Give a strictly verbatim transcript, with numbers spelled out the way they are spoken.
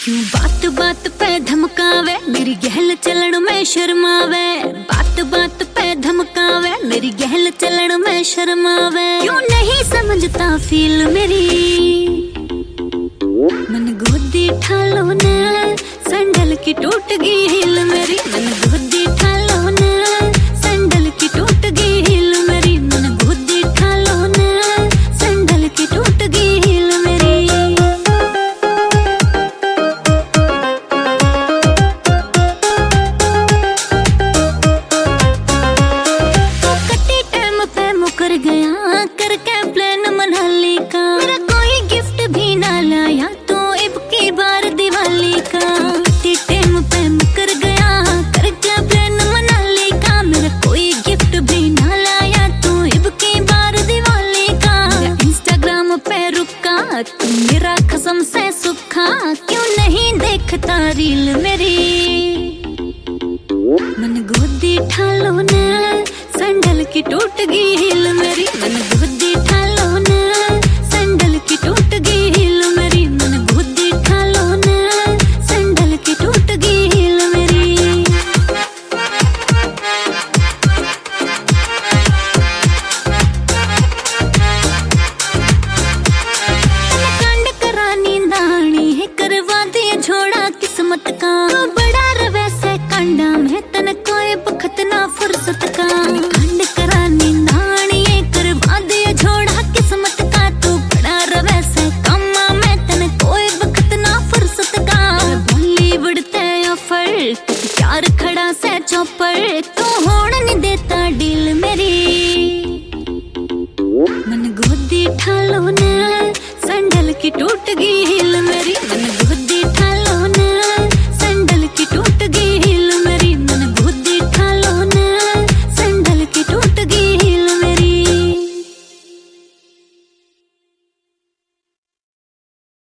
क्यों बात बात पे धमकावे, मेरी गहल चलन में शर्मावे। बात बात पे धमकावे, मेरी गहल चलन में शर्मावे। क्यों नहीं समझता फील मेरी, मन गोदी ठालो न सैंडल की टूट गई हील मेरी। मन गोदी ठालो न सैंडल की टूट गई हील मेरी। मन गोदी ठालो न सैंडल की टूट गई हील मेरी। कर गया करके प्लान मनाली का, मेरा कोई गिफ्ट भी ना लाया तो अब की बार दिवाली का। टाइम पे मुकर गया करके प्लान मनाली का, मेरा कोई गिफ्ट भी ना लाया तो अब की बार दिवाली का। इंस्टाग्राम पे रुका तू मेरा कसम से सुखा, क्यों नहीं देखता रील मेरी। मन गोदी ठालो न सैंडल की टूट गई हील मेरी। मन गोदी